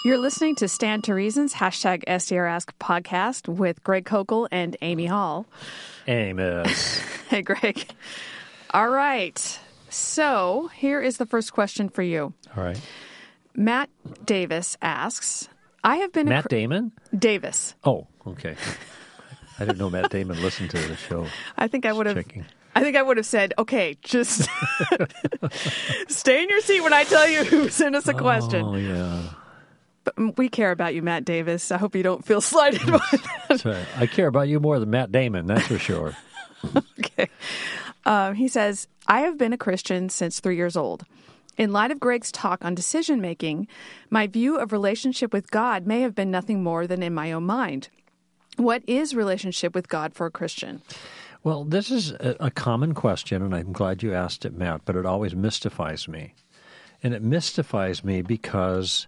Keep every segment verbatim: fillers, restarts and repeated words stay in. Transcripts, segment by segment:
You're listening to Stand to Reason's hashtag S D R Ask podcast with Greg Kokel and Amy Hall. Amos. Hey, Greg. All right. So here is the first question for you. All right. Matt Davis asks, I have been Matt a... Damon? Davis. Oh, okay. I didn't know Matt Damon listened to the show. I think I would have... Checking. I think I would have said, okay, just stay in your seat when I tell you who sent us a question. Oh, yeah. But we care about you, Matt Davis. I hope you don't feel slighted by that. That's right. I care about you more than Matt Damon, that's for sure. Okay. Um, he says, I have been a Christian since three years old. In light of Greg's talk on decision-making, my view of relationship with God may have been nothing more than in my own mind. What is relationship with God for a Christian? Well, this is a, a common question, and I'm glad you asked it, Matt, but it always mystifies me. And it mystifies me because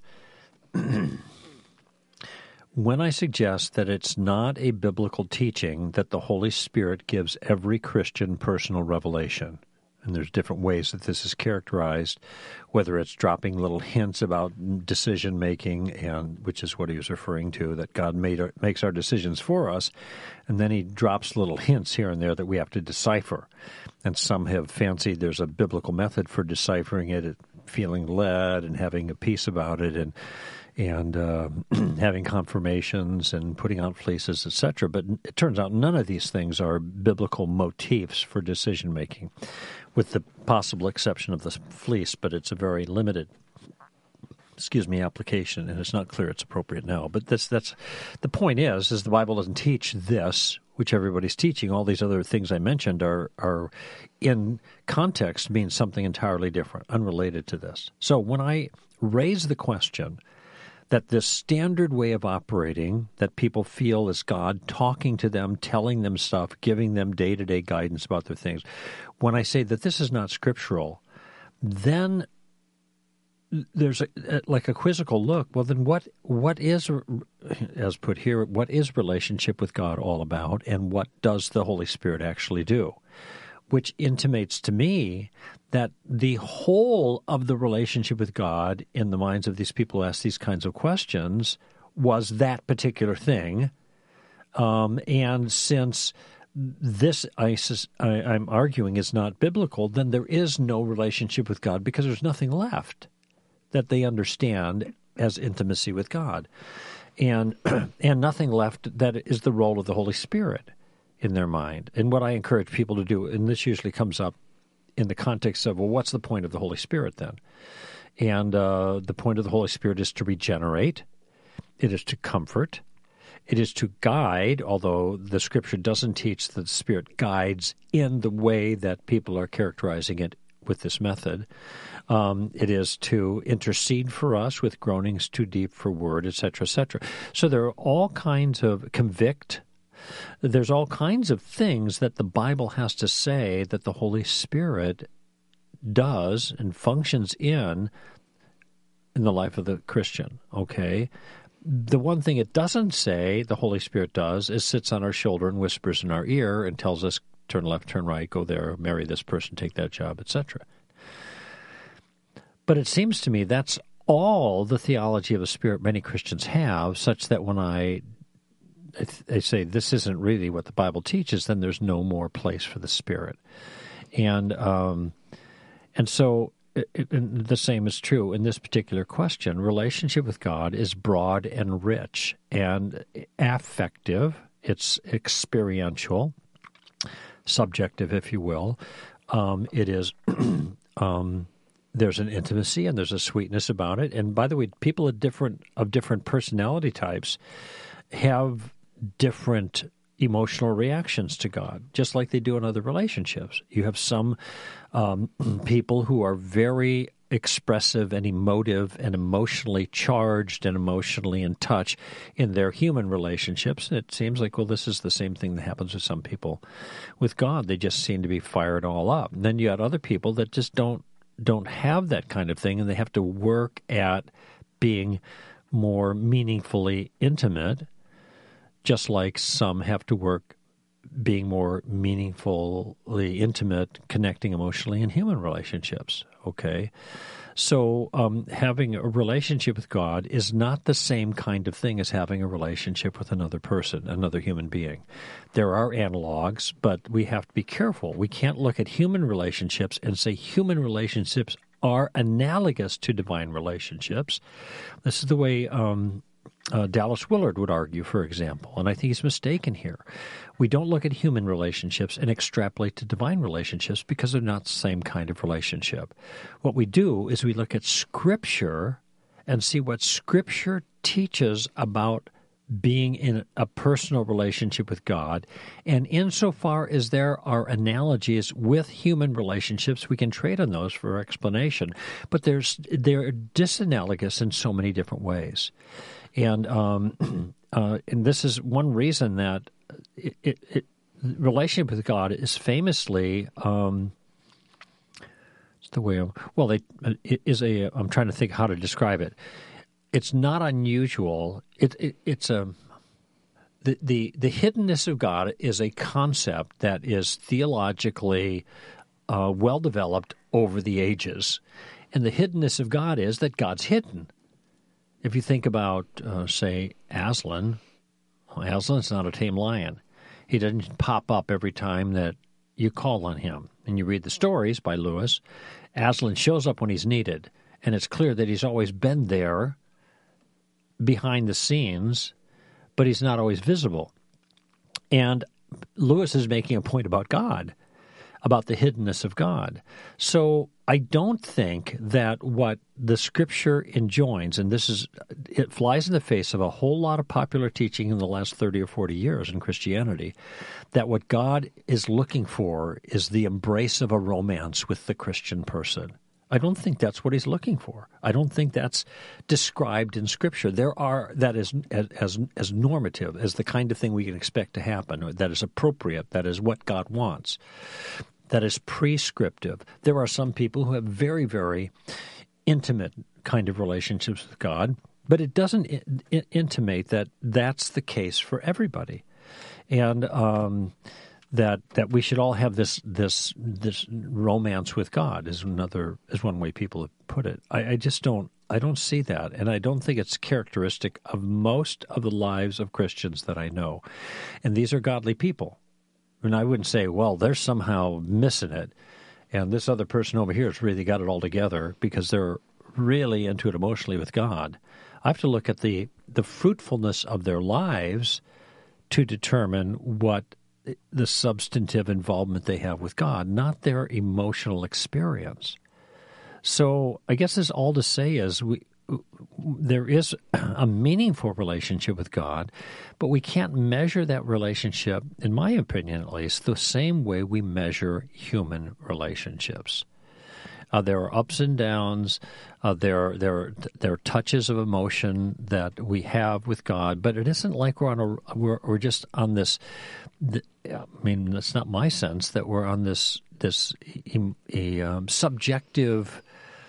when I suggest that it's not a biblical teaching that the Holy Spirit gives every Christian personal revelation, and there's different ways that this is characterized, whether it's dropping little hints about decision-making, and which is what he was referring to, that God made our, makes our decisions for us, and then he drops little hints here and there that we have to decipher. And some have fancied there's a biblical method for deciphering it, feeling led and having a peace about it, and and uh, having confirmations and putting out fleeces, et cetera. But it turns out none of these things are biblical motifs for decision-making, with the possible exception of the fleece, but it's a very limited, excuse me, application, and it's not clear it's appropriate now. But that's, that's the point is, is the Bible doesn't teach this, which everybody's teaching. All these other things I mentioned are, are in context mean something entirely different, unrelated to this. So when I raise the question that this standard way of operating that people feel is God talking to them, telling them stuff, giving them day-to-day guidance about their things, when I say that this is not scriptural, then there's a, like a quizzical look. Well, then what what is, as put here, what is relationship with God all about, and what does the Holy Spirit actually do? Which intimates to me that the whole of the relationship with God in the minds of these people who ask these kinds of questions was that particular thing. Um, and since this, I, I, I'm arguing, is not biblical, then there is no relationship with God because there's nothing left that they understand as intimacy with God. And and nothing left that is the role of the Holy Spirit in their mind. And what I encourage people to do, and this usually comes up in the context of, well, what's the point of the Holy Spirit then? And uh, the point of the Holy Spirit is to regenerate. It is to comfort. It is to guide, although the Scripture doesn't teach that the Spirit guides in the way that people are characterizing it with this method. Um, it is to intercede for us with groanings too deep for word, et cetera, et cetera. So there are all kinds of convict. There's all kinds of things that the Bible has to say that the Holy Spirit does and functions in in the life of the Christian, okay? The one thing it doesn't say the Holy Spirit does is sits on our shoulder and whispers in our ear and tells us, turn left, turn right, go there, marry this person, take that job, et cetera. But it seems to me that's all the theology of the Spirit many Christians have, such that when I I say this isn't really what the Bible teaches, then there's no more place for the Spirit. And um, and so it, it, and the same is true in this particular question. Relationship with God is broad and rich and affective. It's experiential, subjective, if you will. Um, it is... um, There's an intimacy and there's a sweetness about it. And by the way, people of different of different personality types have different emotional reactions to God, just like they do in other relationships. You have some um, people who are very expressive and emotive and emotionally charged and emotionally in touch in their human relationships. And it seems like, well, this is the same thing that happens with some people with God. They just seem to be fired all up. And then you have other people that just don't don't have that kind of thing, and they have to work at being more meaningfully intimate, just like some have to work being more meaningfully intimate, connecting emotionally in human relationships, okay? So um, having a relationship with God is not the same kind of thing as having a relationship with another person, another human being. There are analogs, but we have to be careful. We can't look at human relationships and say human relationships are analogous to divine relationships. This is the way um, uh, Dallas Willard would argue, for example, and I think he's mistaken here. We don't look at human relationships and extrapolate to divine relationships because they're not the same kind of relationship. What we do is we look at Scripture and see what Scripture teaches about being in a personal relationship with God, and insofar as there are analogies with human relationships, we can trade on those for explanation. But there's they're disanalogous in so many different ways, and um, uh, and this is one reason that it, it, it relationship with God is famously. Um, the way of, well, they, it is a. I'm trying to think how to describe it. It's not unusual. It, it, it's a the, the the hiddenness of God is a concept that is theologically uh, well developed over the ages, and the hiddenness of God is that God's hidden. If you think about, uh, say, Aslan, well, Aslan's not a tame lion. He doesn't pop up every time that you call on him. And you read the stories by Lewis. Aslan shows up when he's needed, and it's clear that he's always been there behind the scenes, but he's not always visible. And Lewis is making a point about God, about the hiddenness of God. So I don't think that what the Scripture enjoins, and this is, it flies in the face of a whole lot of popular teaching in the last thirty or forty years in Christianity, that what God is looking for is the embrace of a romance with the Christian person. I don't think that's what he's looking for. I don't think that's described in Scripture. There are, that is as as normative, as the kind of thing we can expect to happen, or that is appropriate, that is what God wants, that is prescriptive. There are some people who have very, very intimate kind of relationships with God, but it doesn't in, in, intimate that that's the case for everybody. And um That that we should all have this this this romance with God is another is one way people have put it. I, I just don't I don't see that, and I don't think it's characteristic of most of the lives of Christians that I know. And these are godly people, and I wouldn't say, well, they're somehow missing it, and this other person over here has really got it all together because they're really into it emotionally with God. I have to look at the the fruitfulness of their lives to determine what the substantive involvement they have with God, not their emotional experience. So I guess this all to say is we, there is a meaningful relationship with God, but we can't measure that relationship, in my opinion at least, the same way we measure human relationships. Uh, there are ups and downs. Uh, there, there, there are touches of emotion that we have with God, but it isn't like we're on a we're, we're just on this. The, I mean, that's not my sense that we're on this this a, um, subjective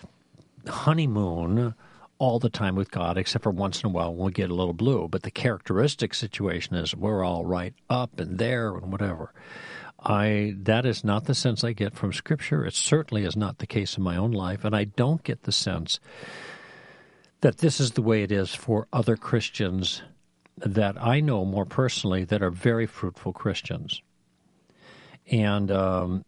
honeymoon all the time with God, except for once in a while when we get a little blue. But the characteristic situation is we're all right up and there and whatever. I that is not the sense I get from Scripture. It certainly is not the case in my own life, and I don't get the sense that this is the way it is for other Christians that I know more personally that are very fruitful Christians. And um,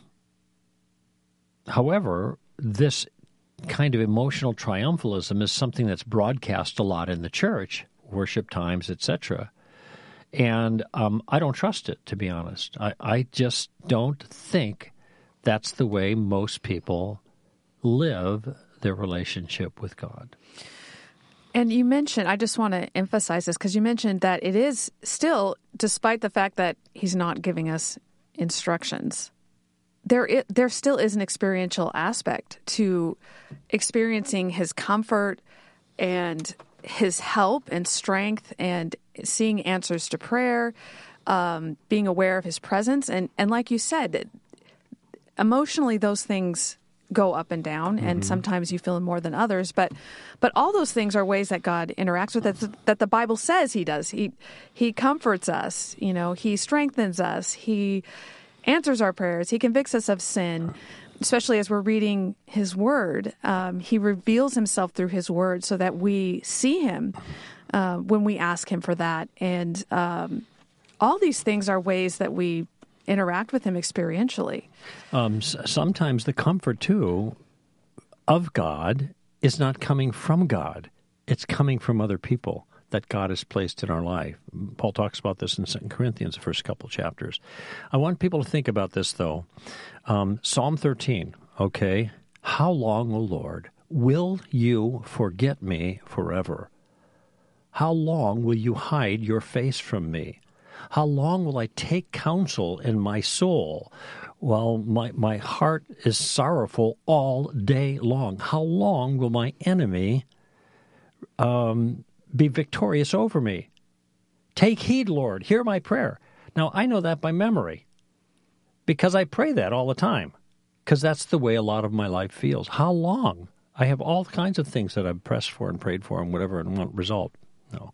however, this kind of emotional triumphalism is something that's broadcast a lot in the church, worship times, et cetera. And um, I don't trust it, to be honest. I, I just don't think that's the way most people live their relationship with God. And you mentioned, I just want to emphasize this, because you mentioned that it is still, despite the fact that he's not giving us instructions, there is, there still is an experiential aspect to experiencing his comfort and his help and strength and seeing answers to prayer, um, being aware of his presence. And, and like you said, emotionally those things go up and down, and mm-hmm. sometimes you feel them more than others. But but all those things are ways that God interacts with us, that the Bible says he does. He he comforts us, you know, he strengthens us, he answers our prayers, he convicts us of sin. especially as we're reading his word, um, he reveals himself through his word so that we see him uh, when we ask him for that. And um, all these things are ways that we interact with him experientially. Um, s- sometimes the comfort, too, of God is not coming from God. It's coming from other people that God has placed in our life. Paul talks about this in Second Corinthians, the first couple chapters. I want people to think about this, though. Um, Psalm thirteen, okay? How long, O Lord, will you forget me forever? How long will you hide your face from me? How long will I take counsel in my soul while my, my heart is sorrowful all day long? How long will my enemy um, be victorious over me? Take heed, Lord, hear my prayer. Now, I know that by memory because I pray that all the time because that's the way a lot of my life feels. How long? I have all kinds of things that I've pressed for and prayed for and whatever and want result. No.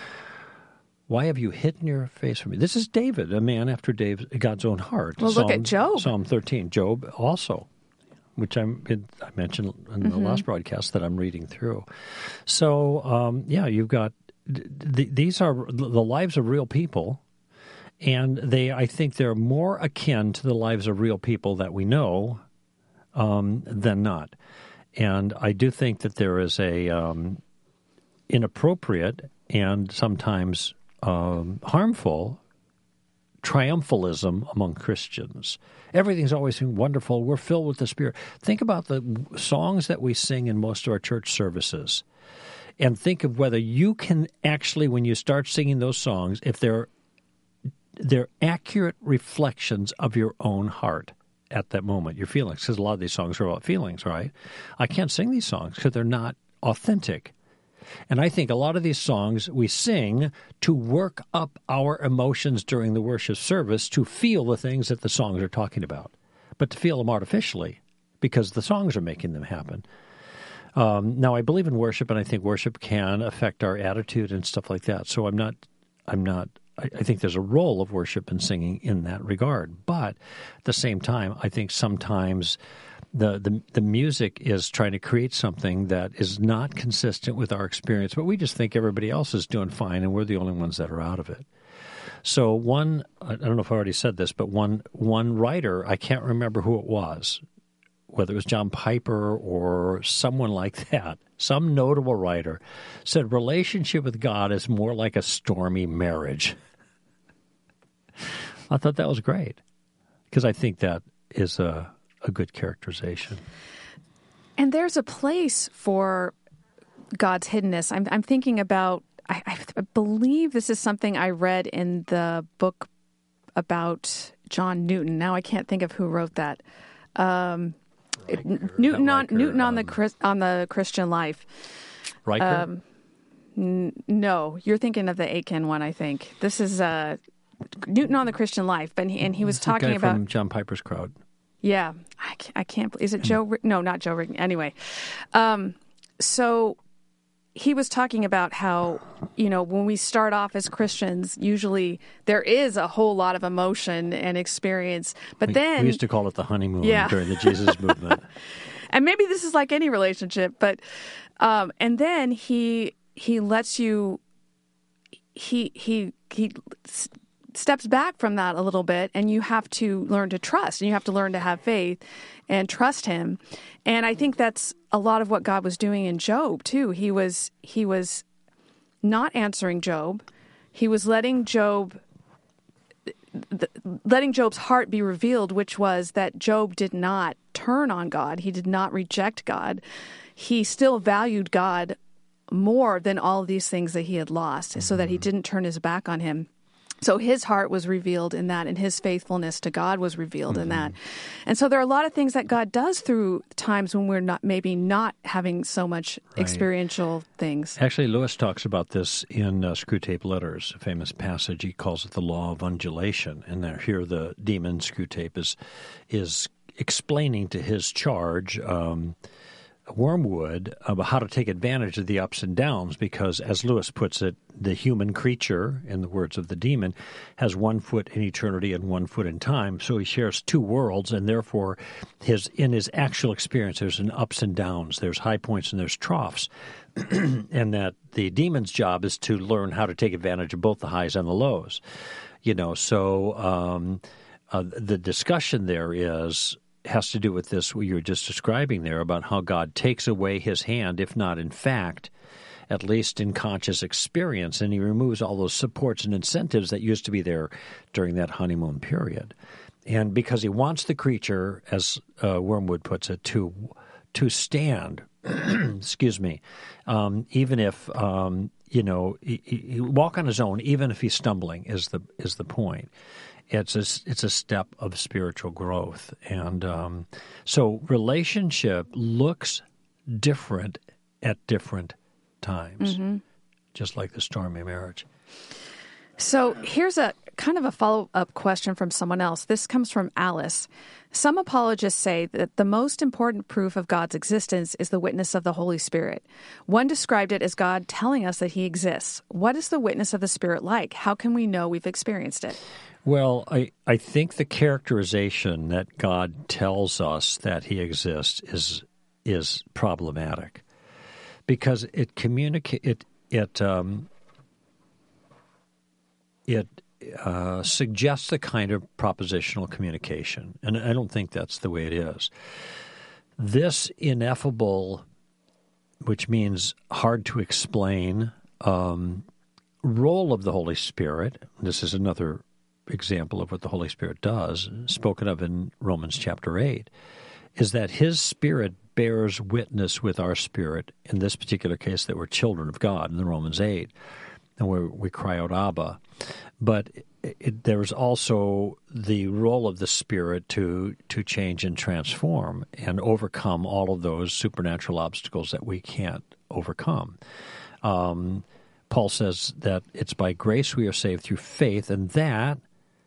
Why have you hidden your face from me? This is David, a man after David, God's own heart. Well, Psalm, look at Job. Psalm thirteen. Job also, which I'm, I mentioned in the mm-hmm. last broadcast that I'm reading through. So, um, yeah, you've got, th- these are the lives of real people, and they, I think they're more akin to the lives of real people that we know um, than not. And I do think that there is a um, inappropriate and sometimes um, harmful triumphalism among Christians. Everything's always been wonderful. We're filled with the Spirit. Think about the songs that we sing in most of our church services, and think of whether you can actually, when you start singing those songs, if they're they're accurate reflections of your own heart at that moment, your feelings. Because a lot of these songs are about feelings, right? I can't sing these songs because they're not authentic. And I think a lot of these songs we sing to work up our emotions during the worship service to feel the things that the songs are talking about, but to feel them artificially because the songs are making them happen. Um, now, I believe in worship, and I think worship can affect our attitude and stuff like that. So I'm not, I'm not, I, I think there's a role of worship and singing in that regard. But at the same time, I think sometimes The, the the music is trying to create something that is not consistent with our experience, but we just think everybody else is doing fine, and we're the only ones that are out of it. So one, I don't know if I already said this, but one one writer, I can't remember who it was, whether it was John Piper or someone like that, some notable writer, said relationship with God is more like a stormy marriage. I thought that was great, because I think that is a... a good characterization. And there's a place for God's hiddenness. I'm, I'm thinking about, I, I believe this is something I read in the book about John Newton. Now I can't think of who wrote that. Um, it, Newton on Riker, Newton on um, the on the Christian life. Riker? Um, n- no, you're thinking of the Aiken one. I think this is uh, Newton on the Christian life, and he, and he was It's the talking guy about from John Piper's crowd. Yeah, I can't, I can't. Is it Joe? No, not Joe Rigney. Anyway, um, so he was talking about how, you know, when we start off as Christians, usually there is a whole lot of emotion and experience, but we, then we used to call it the honeymoon yeah. during the Jesus movement. And maybe this is like any relationship, but um, and then he he lets you he he he. steps back from that a little bit, and you have to learn to trust, and you have to learn to have faith and trust him. And I think that's a lot of what God was doing in Job too. He was he was not answering Job. He was letting Job the, letting Job's heart be revealed, which was that Job did not turn on God. He did not reject God. He still valued God more than all of these things that he had lost, mm-hmm. so that he didn't turn his back on him. So his heart was revealed in that, and his faithfulness to God was revealed mm-hmm. in that. And so there are a lot of things that God does through times when we're not maybe not having so much right. experiential things. Actually, Lewis talks about this in uh, Screwtape Letters, a famous passage. He calls it the law of undulation. And there, here the demon Screwtape is, is explaining to his charge um, Wormwood about how to take advantage of the ups and downs because, as Lewis puts it, the human creature, in the words of the demon, has one foot in eternity and one foot in time. So he shares two worlds, and therefore his in his actual experience there's an ups and downs. There's high points and there's troughs. And that the demon's job is to learn how to take advantage of both the highs and the lows. You know, so um, uh, the discussion there is... has to do with this what you were just describing there about how God takes away his hand, if not in fact, at least in conscious experience, and he removes all those supports and incentives that used to be there during that honeymoon period. And because he wants the creature, as uh, Wormwood puts it, to to stand, excuse me, um, even if, um, you know, he, he walk on his own, even if he's stumbling, is the is the point. It's a, it's a step of spiritual growth. And um, so relationship looks different at different times, mm-hmm. just like the stormy marriage. So here's a kind of a follow-up question from someone else. This comes from Alice. Some apologists say that the most important proof of God's existence is the witness of the Holy Spirit. One described it as God telling us that he exists. What is the witness of the Spirit like? How can we know we've experienced it? Well, I, I think the characterization that God tells us that he exists is is problematic because it communicate it it um, it uh, suggests a kind of propositional communication, and I don't think that's the way it is. This ineffable, which means hard to explain, um, role of the Holy Spirit. This is another example of what the Holy Spirit does, spoken of in Romans chapter eight, is that his Spirit bears witness with our spirit, in this particular case that we're children of God in the Romans eight, and where we cry out, Abba. But it, it, there's also the role of the Spirit to, to change and transform and overcome all of those supernatural obstacles that we can't overcome. Um, Paul says that it's by grace we are saved through faith, and that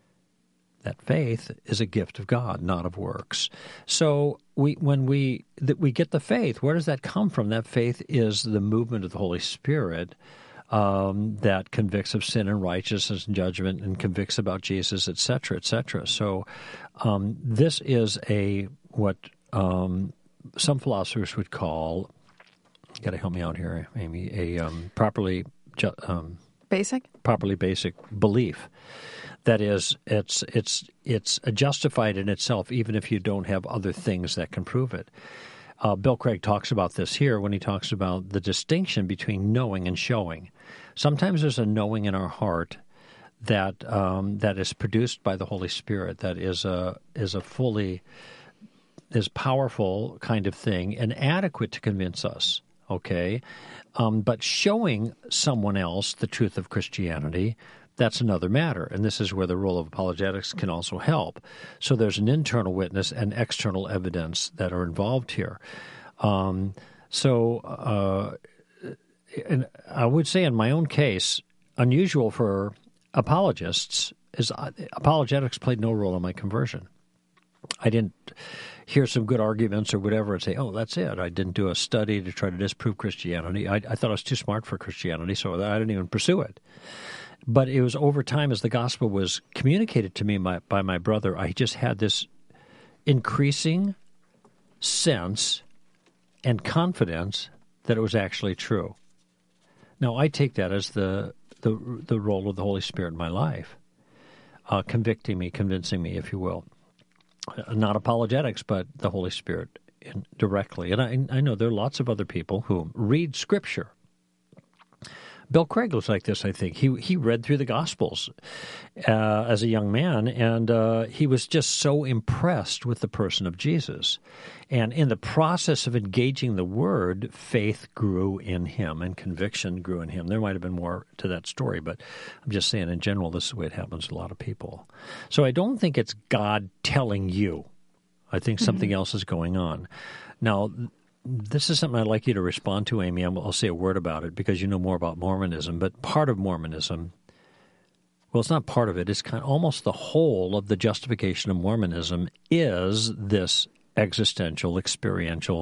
That faith is a gift of God, not of works. So we, when we that we get the faith, where does that come from? That faith is the movement of the Holy Spirit um, that convicts of sin and righteousness and judgment and convicts about Jesus, et cetera, et cetera. So um, this is a what um, some philosophers would call, you got to help me out here, Amy, a um, properly ju- um, basic properly basic belief. That is, it's it's it's justified in itself, even if you don't have other things that can prove it. Uh, Bill Craig talks about this here when he talks about the distinction between knowing and showing. Sometimes there's a knowing in our heart that um, that is produced by the Holy Spirit, that is a is a fully is powerful kind of thing and adequate to convince us. Okay, um, but showing someone else the truth of Christianity, that's another matter, and this is where the role of apologetics can also help. So there's an internal witness and external evidence that are involved here. Um, so uh, and I would say in my own case, unusual for apologists, is uh, apologetics played no role in my conversion. I didn't hear some good arguments or whatever and say, oh, that's it. I didn't do a study to try to disprove Christianity. I, I thought I was too smart for Christianity, so I didn't even pursue it. But it was over time as the gospel was communicated to me by, by my brother, I just had this increasing sense and confidence that it was actually true. Now, I take that as the the, the role of the Holy Spirit in my life, uh, convicting me, convincing me, if you will. Not apologetics, but the Holy Spirit in, directly. And I, I know there are lots of other people who read Scripture. Bill Craig was like this, I think. He he read through the Gospels uh, as a young man, and uh, he was just so impressed with the person of Jesus. And in the process of engaging the Word, faith grew in him and conviction grew in him. There might have been more to that story, but I'm just saying in general, this is the way it happens to a lot of people. So I don't think it's God telling you. I think something mm-hmm. else is going on. Now, this is something I'd like you to respond to, Amy. I'll say a word about it because you know more about Mormonism. But part of Mormonism, well, it's not part of it. It's kind of almost the whole of the justification of Mormonism is this existential, experiential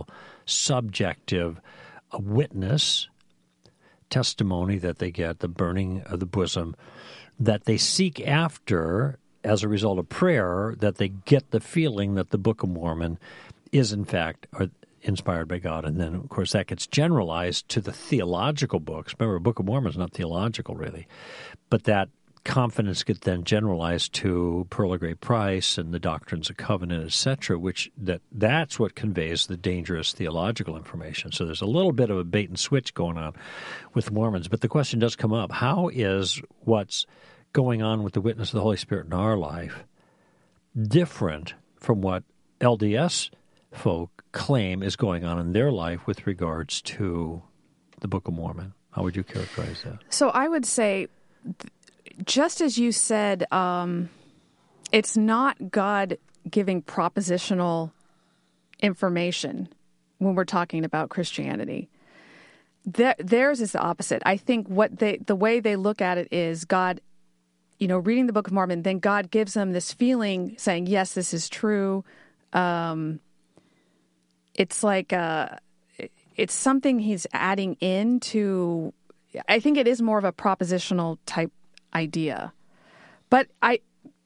subjective witness, testimony that they get, the burning of the bosom, that they seek after as a result of prayer, that they get the feeling that the Book of Mormon is, in fact, or inspired by God. And then, of course, that gets generalized to the theological books. Remember, the Book of Mormon is not theological, really. But that confidence gets then generalized to Pearl of Great Price and the Doctrines of Covenant, et cetera, which that, that's what conveys the dangerous theological information. So there's a little bit of a bait and switch going on with Mormons. But the question does come up, how is what's going on with the witness of the Holy Spirit in our life different from what L D S folk claim is going on in their life with regards to the Book of Mormon? How would you characterize that? So I would say, just as you said, um, it's not God giving propositional information when we're talking about Christianity. Th- theirs is the opposite. I think what they, the way they look at it is God, you know, reading the Book of Mormon, then God gives them this feeling saying, yes, this is true. Um, it's like uh, it's something he's adding into. I think it is more of a propositional type idea, but I,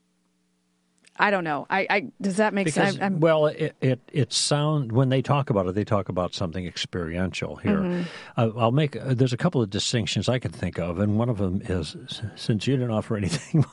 I don't know. I, I does that make because, sense? I'm, well, it, it it sound when they talk about it, they talk about something experiential here. Mm-hmm. Uh, I'll make. Uh, there's a couple of distinctions I can think of, and one of them is, since you didn't offer anything.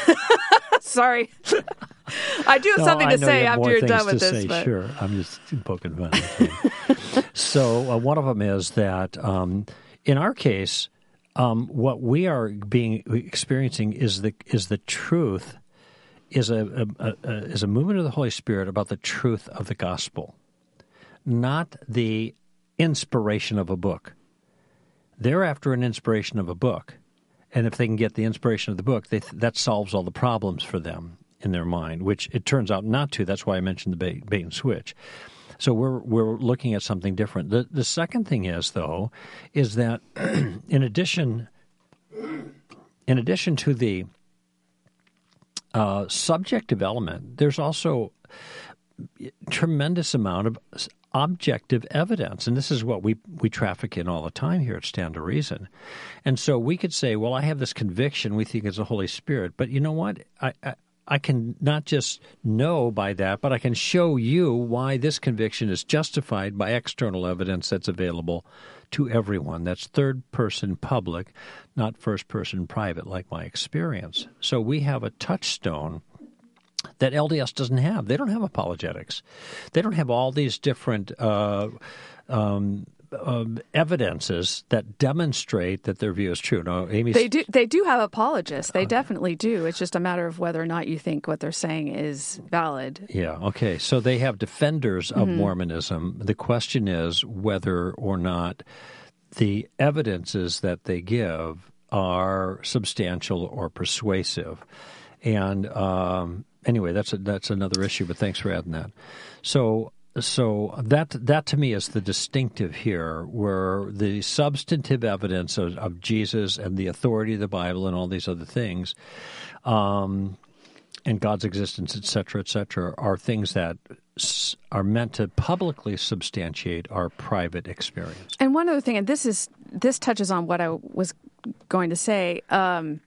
Sorry, I do have no, something to I know say you have after you're things done with to this. Say, but... Sure, I'm just poking fun. So uh, one of them is that um, in our case. Um, what we are being experiencing is the is the truth, is a, a, a is a movement of the Holy Spirit about the truth of the gospel, not the inspiration of a book. They're after an inspiration of a book, and if they can get the inspiration of the book, they, that solves all the problems for them in their mind, which it turns out not to. That's why I mentioned the bait, bait and switch. So we're we're looking at something different. The the second thing is, though, is that in addition in addition to the uh, subjective element, there's also a tremendous amount of objective evidence, and this is what we we traffic in all the time here at Stand to Reason. And so we could say, well, I have this conviction, we think it's the Holy Spirit, but you know what? I, I I can not just know by that, but I can show you why this conviction is justified by external evidence that's available to everyone. That's third-person public, not first-person private, like my experience. So we have a touchstone that L D S doesn't have. They don't have apologetics. They don't have all these different uh, um, um, evidences that demonstrate that their view is true. No, Amy. They do. They do have apologists. They uh, definitely do. It's just a matter of whether or not you think what they're saying is valid. Yeah. Okay. So they have defenders of mm-hmm. Mormonism. The question is whether or not the evidences that they give are substantial or persuasive. And um, anyway, that's a, that's another issue. But thanks for adding that. So. So that that to me is the distinctive here, where the substantive evidence of, of Jesus and the authority of the Bible and all these other things, um, and God's existence, et cetera, et cetera, are things that s- are meant to publicly substantiate our private experience. And one other thing, and this is this touches on what I was going to say. Um,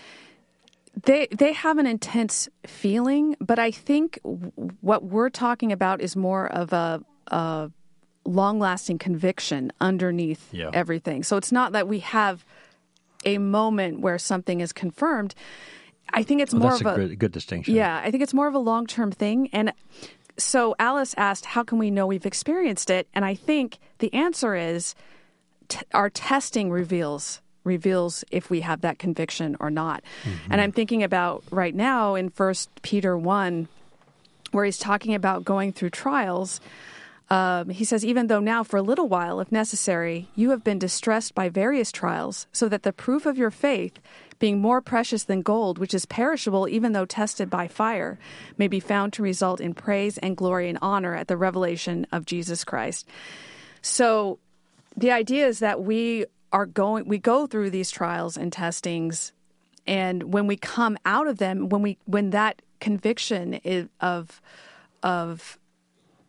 They they have an intense feeling, but I think what we're talking about is more of a, a long-lasting conviction underneath yeah. everything. So it's not that we have a moment where something is confirmed. I think it's oh, more that's of a, a good, good distinction. Yeah, I think it's more of a long-term thing. And so Alice asked, how can we know we've experienced it? And I think the answer is t- our testing reveals reveals if we have that conviction or not. Mm-hmm. And I'm thinking about right now in First Peter one, where he's talking about going through trials. Um, he says, even though now for a little while, if necessary, you have been distressed by various trials, so that the proof of your faith, being more precious than gold, which is perishable even though tested by fire, may be found to result in praise and glory and honor at the revelation of Jesus Christ. So the idea is that we are going, we go through these trials and testings, and when we come out of them, when we when that conviction is of of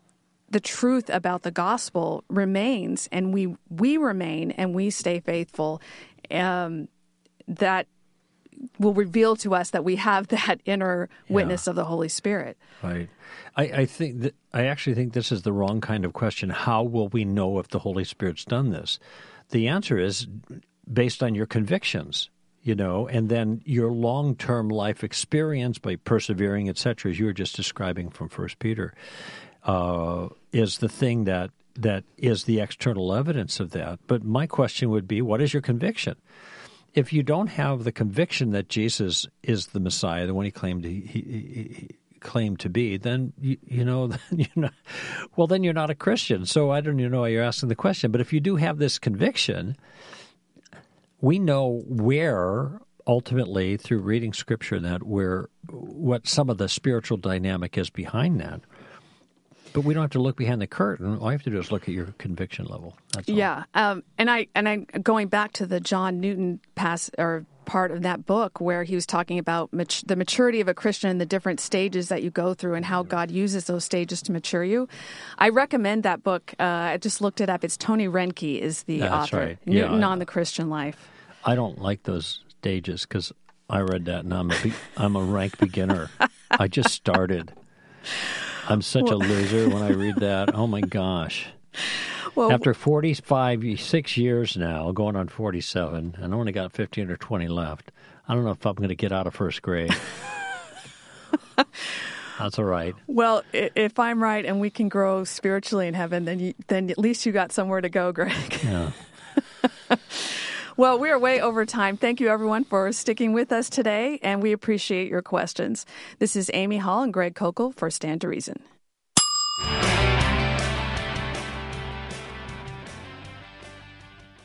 the truth about the gospel remains, and we we remain and we stay faithful, um, that will reveal to us that we have that inner witness yeah. of the Holy Spirit. Right. I, I think that I actually think this is the wrong kind of question. How will we know if the Holy Spirit's done this? The answer is based on your convictions, you know, and then your long-term life experience by persevering, et cetera, as you were just describing from First Peter, uh, is the thing that that is the external evidence of that. But my question would be, what is your conviction? If you don't have the conviction that Jesus is the Messiah, the one he claimed to, he, he, he claimed to be, then you, you know, then you're not, well, then you're not a Christian. So I don't even know why you're asking the question. But if you do have this conviction, we know where ultimately through reading Scripture that where what some of the spiritual dynamic is behind that. But we don't have to look behind the curtain. All you have to do is look at your conviction level. That's all. Yeah, um, and I and I going back to the John Newton pass or part of that book where he was talking about mat- the maturity of a Christian and the different stages that you go through and how God uses those stages to mature you. I recommend that book. Uh, I just looked it up. It's Tony Reinke is the That's author. right. Newton Yeah, I, on the Christian Life. I don't like those stages because I read that and I'm a be- I'm a rank beginner. I just started. I'm such well, a loser when I read that. Oh, my gosh. Well, after forty-five, six years now, going on forty-seven, and I only got fifteen or twenty left, I don't know if I'm going to get out of first grade. That's all right. Well, if I'm right and we can grow spiritually in heaven, then you, then at least you got somewhere to go, Greg. Yeah. Well, we are way over time. Thank you, everyone, for sticking with us today, and we appreciate your questions. This is Amy Hall and Greg Kokel for Stand to Reason.